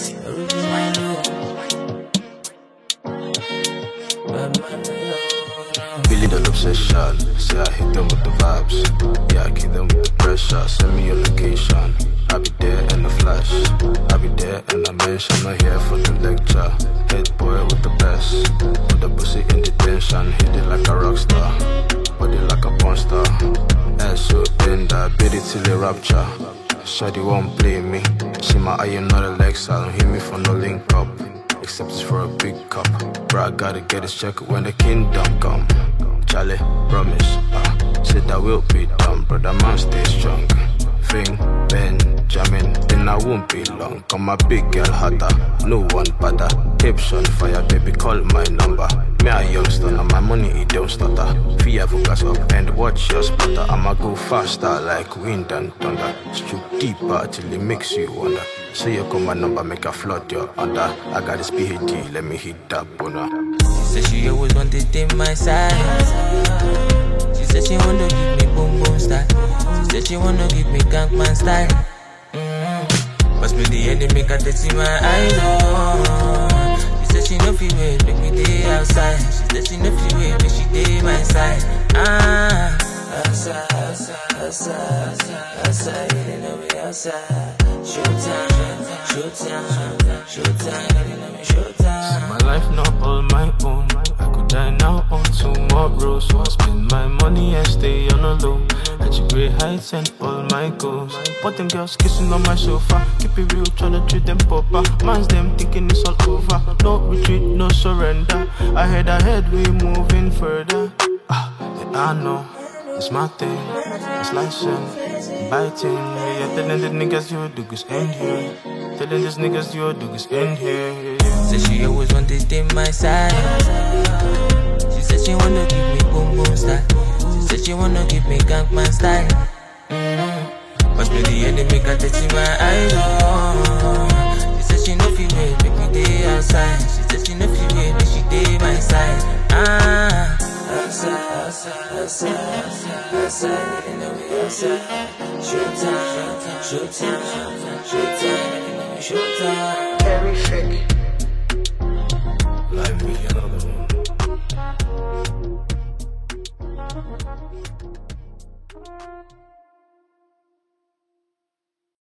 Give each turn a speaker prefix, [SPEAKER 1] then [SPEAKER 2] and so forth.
[SPEAKER 1] Billy the obsession, say I hit them with the vibes. Yeah, I keep them with the pressure. Send me your location, I'll be there in the flash. I'll be there in the mention, not here for the lecture. Head boy with the best, with the pussy in detention. Hit it like a rock star, body like a porn star. Ass so tender, beat it till it rapture. Shawty won't play me, see my eye, not a Lex. I don't hear me for no link up, except it's for a big cup. Bro, I gotta get this check when the kingdom come. Charlie, promise, said I will be done, brother man stay strong. Fing, Benjamin, then I won't be long. Got my big girl hotter, no one better. Hips on fire, baby, call my number. Me a youngster, now my money it don't stutter. Fear focus up and watch your spotter. I'ma go faster like wind and thunder. Stroke deeper till it makes you wonder. So you call my number, make a flood your under. I got this PhD, let me hit that boner.
[SPEAKER 2] She said she always wanted in my side. She said she wanna give me boom boom style. She said she wanna give me gangman style. Pass me the enemy, got to see my eyes on. She said she no feel wait, make me day outside. She said she no feel wait, make she day my side. Outside, outside, outside, outside, you know me outside. Showtime, showtime, showtime, you know me showtime.
[SPEAKER 3] My life not all my own. I could die now or tomorrow, so I spend my money and stay on the low. Achieve great heights and all my goals. But them girls kissing on my sofa. Keep it real, tryna treat them proper. Man's them thinking it's all over. No retreat, no surrender. Ahead, we moving further. And I know it's my thing. It's license, biting. Yeah, telling the niggas your do is end here. Telling these niggas your do is end here.
[SPEAKER 2] Said she always wanted in my side. She said she wanna give me boom boom style. She said she wanna give me gangman style. Must be the enemy, got to see my eyes on. She said she no feel wait, make me day outside. She said she no feel wait, make she day my side. Outside, outside, outside, outside, you know me outside. Showtime, showtime, showtime, you know me showtime.